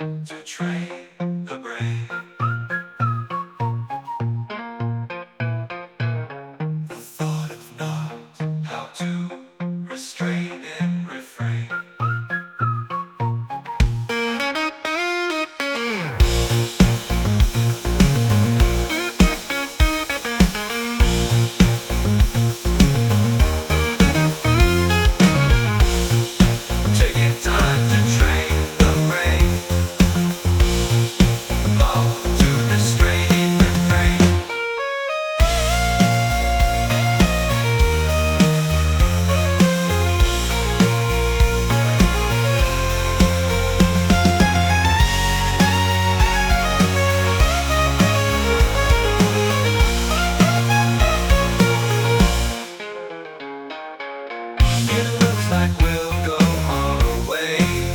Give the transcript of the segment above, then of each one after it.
to train the brain. The thought of not how to restrain and refrain. Taking time to train the brain. How to restrain and refrain. It looks like we'll go our way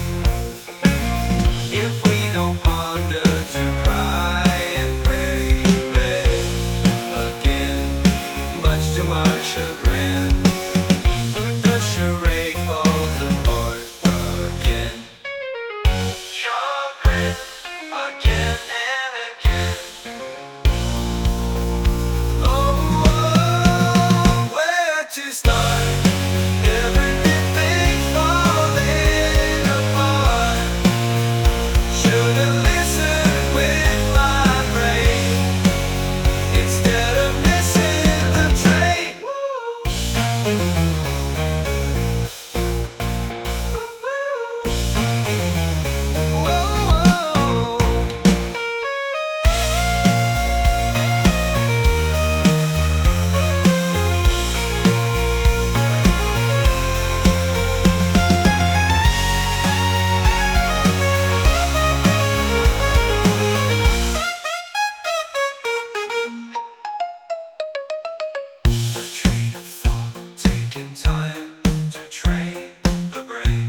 if we don't ponder to cry and pray, beg again, much to our chagrin. The charade falls apart again. Chagrin again and again. Oh, where to start? Everything falling apart. Should've listened with my brain instead of missing the train. Whoa. A train of thought, taking time to train the brain.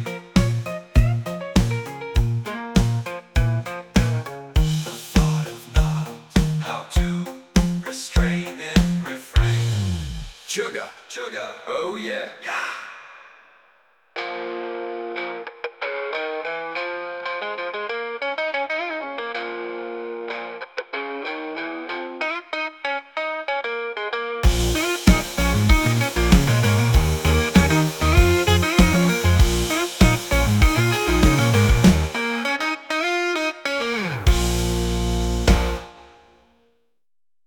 The thought of not how to restrain and refrain. Sugar, sugar, oh yeah.